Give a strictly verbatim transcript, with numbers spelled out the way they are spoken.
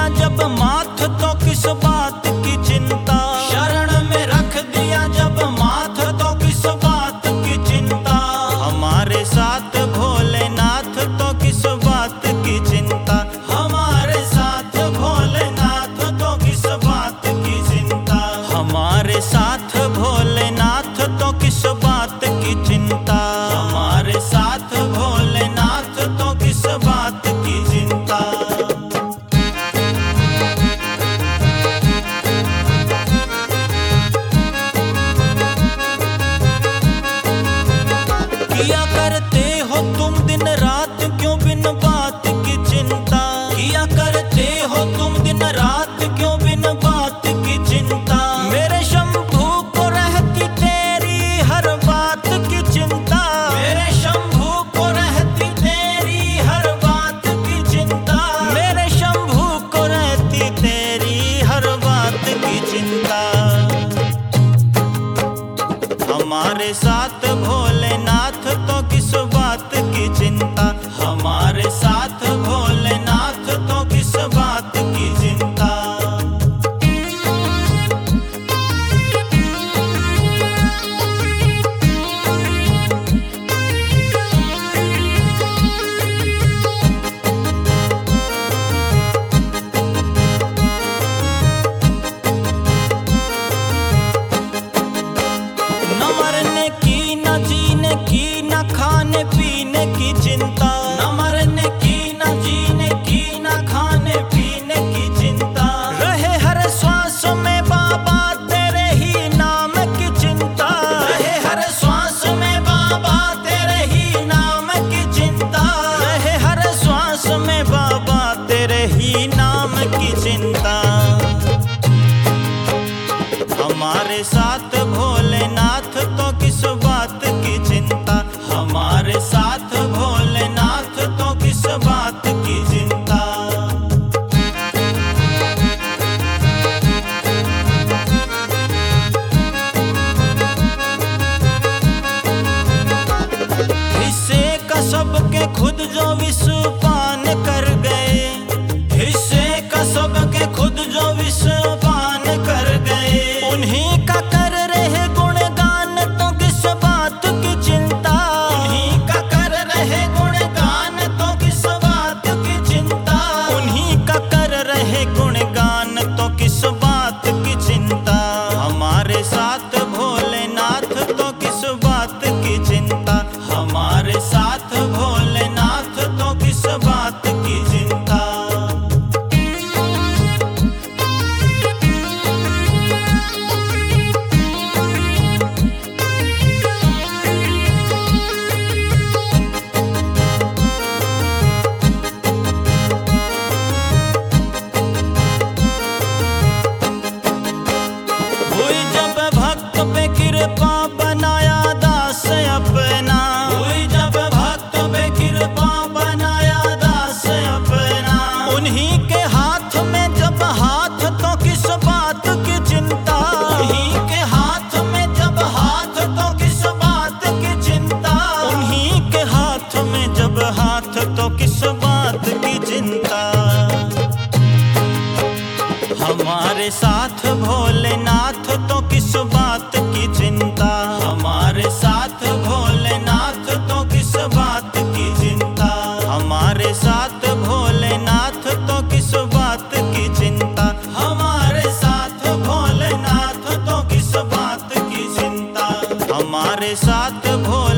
जब माथ तो किस बात की चिंता। शरण में रख दिया जब माथ तो किस बात की चिंता। हमारे साथ भोलेनाथ तो किस बात की चिंता। हमारे साथ भोलेनाथ तो किस बात की चिंता। हमारे साथ भोलेनाथ तो किस बात की चिंता। हमारे साथ भोलेनाथ तो किस बात की चिंता। किया करते हो तुम दिन रात क्यों बिन बात की चिंता। किया करते हो तुम दिन रात क्यों बिन बात की चिंता। मेरे शंभू को रहती तेरी हर बात की चिंता। मेरे शंभू को रहती तेरी हर बात की चिंता। मेरे शंभू को रहती तेरी हर बात की चिंता। हमारे साथ भोलेनाथ तो किस बात की चिंता। हमारे साथ भोलेनाथ तो किस बात की चिंता। न मरने की न जीने की न खाने पीने की चिंता। न मरने की न जीने की न खाने पीने की चिंता। रहे हर श्वास में बाबा तेरे ही नाम की चिंता। रहे हर श्वास में बाबा तेरे ही नाम की चिंता। रहे हर श्वास में बाबा तेरे ही नाम की चिंता। हमारे साथ भोलेनाथ तो किस बात की चिंता। हमारे साथ भोलेनाथ तो किस बात की चिंता। हिस्से का सबके खुद जो विष पान कर गए। हिस्से का सबके खुद जो विष पान कर गए। उन्हीं का कर रहे गुणगान तो किस बात की चिंता। उन्हीं का कर रहे गुणगान तो किस बात की चिंता। उन्हीं का कर रहे गुणगान तो किस बात की चिंता। हमारे साथ भोलेनाथ तो किस बात की चिंता। हमारे साथ भोलेनाथ तो किस बात की चिंता। हुई जब भक्त पे कृपा बनाया दास अपना। हुई जब भक्त पे कृपा बनाया दास अपना। उन्हीं के हाथ में जब हाथ तो किस बात की चिंता। उन्हीं के हाथ में जब हाथ तो किस बात की चिंता। उन्हीं के हाथ में जब हाथ तो किस बात की चिंता। हमारे साथ भोलेनाथ तो किस बात की चिंता। हमारे साथ भोलेनाथ तो किस बात की चिंता। हमारे साथ भोलेनाथ तो किस बात की चिंता। हमारे साथ भोलेनाथ तो किस बात की चिंता। हमारे साथ भोले